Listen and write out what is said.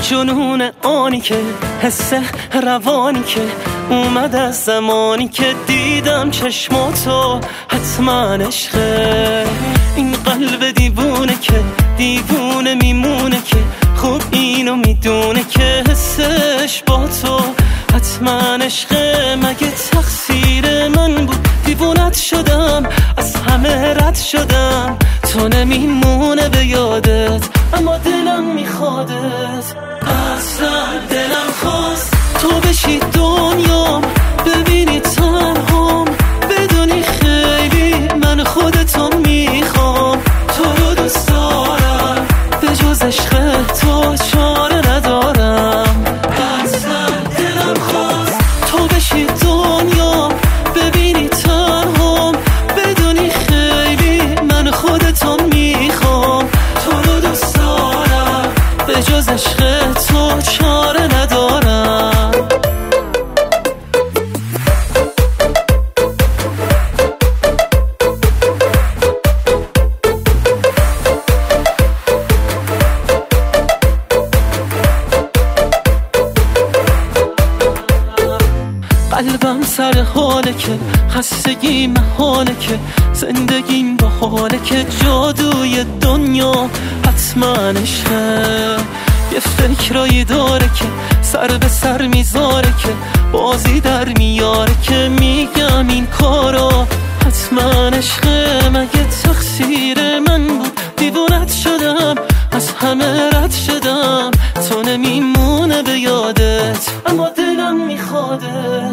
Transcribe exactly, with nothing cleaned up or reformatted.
جنون آنی که حس روانی که اومد از زمانی که دیدم چشماتو حتما عشقه. این قلب دیوونه که دیوونه میمونه که خوب اینو میدونه که حسش با تو حتما عشقه. مگه تقصیر من بود دیوونت شدم، از همه رد شدم، تو نمیمونه به یادت اما دلم میخوادت. اصلا دلم خواست تو بشی دنیام، ببینی تنهام، بدونی خیلی من خودتو میخوام. تو رو دوست دارم، به جز عشق تو چاره ندارم. اصلا دلم خواست تو بشی دنیام، ببینی تنهام، بدونی خیلی من خودتو میخوام. تو رو دوست دارم، به جز عشق تو چاره ندارم. قلبم سر حاله که خستگی محاله که زندگیم با حاله که جادوی دنیا حتما عشقه. یه فکرایی داره که سر به سر میذاره که بازی در میاره که میگم این کارا حتما عشقه. مگه تقصیر من بود دیوونت شدم، از همه رد شدم، تو نمیمونه به یادت اما دلم میخوادت.